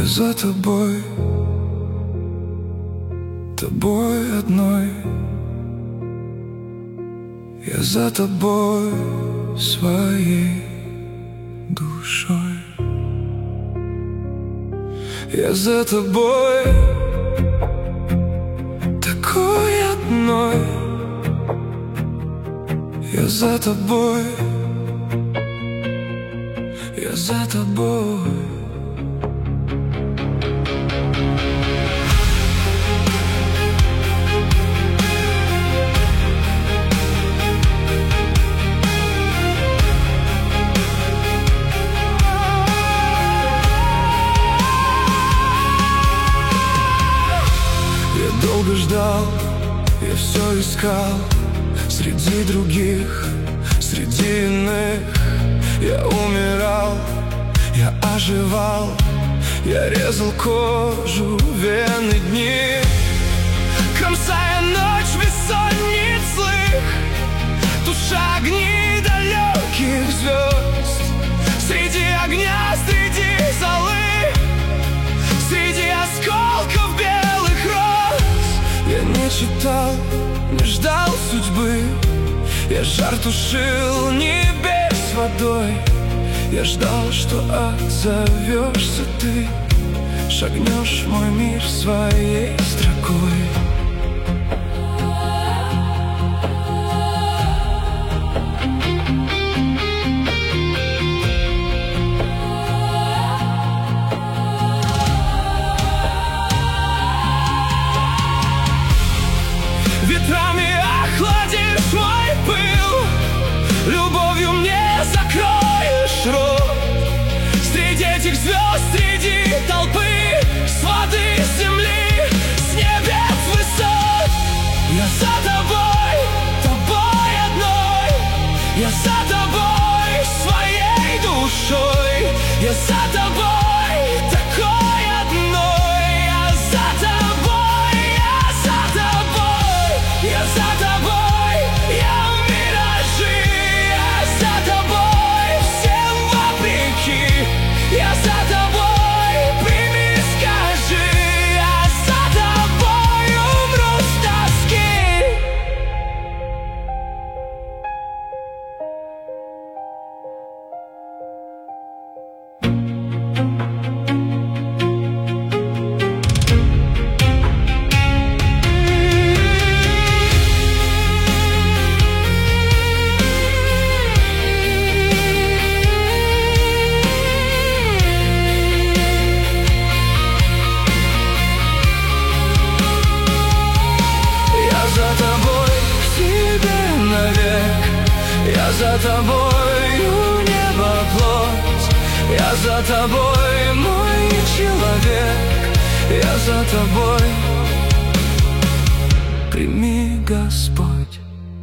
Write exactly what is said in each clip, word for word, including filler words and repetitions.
за тобой, тобой одной. Я за тобой своей душой. Я за тобой такой одной. Я за тобой, я за тобой. Я долго ждал, я все искал среди других, среди иных. Я умирал, я оживал, я резал кожу, вены дни, кромсая ночь бессонницы, туша огни далеких звезд. Среди огня, среди золы, среди осколков белых роз. Я не читал, не ждал судьбы, я жар тушил небес водой. Я ждал, что отзовешься ты, шагнешь в мой мир своей строкой. Ветрами охладишь мой пыл, любовью мне закроешь рот. Среди этих звезд, среди толпы, с воды, с земли, с небес высот. Я за тобой, тобой одной. Я за тобой своей душой. Я за тобой такой одной. Я за тобой, я за тобой. Я за тобой, я в миражи. Я за тобой, всем вопреки. Я за тобой, прими, скажи. Я за тобой умру с тоски. Я за тобою небо плоть, я за тобой мой человек, я за тобой, прими, Господь.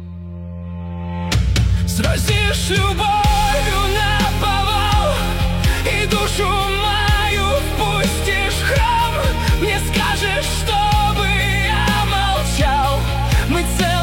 Сразишь любовью наповал и душу мою впустишь в храм. Мне скажешь, чтобы я молчал, мы целые.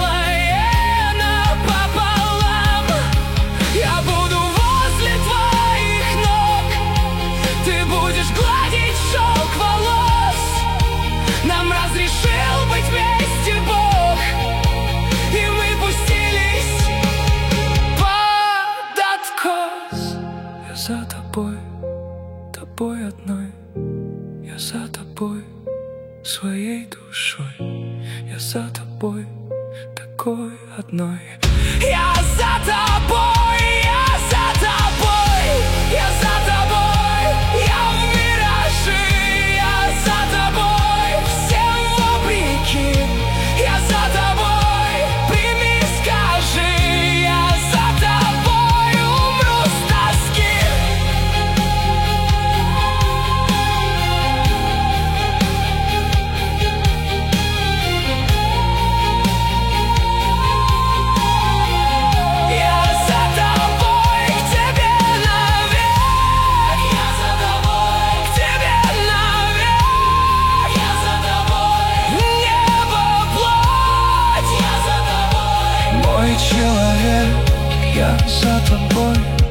Я за тобой, тобой одной. Я за тобой своей душой. Я за тобой такой одной. Я за тобой, я за тобой. Я за тобой, я в миражи. Я за тобой, всем вопреки. Я за тобой, прими, скажи. Я за тобой умру с тоски. Человек, я за тобой.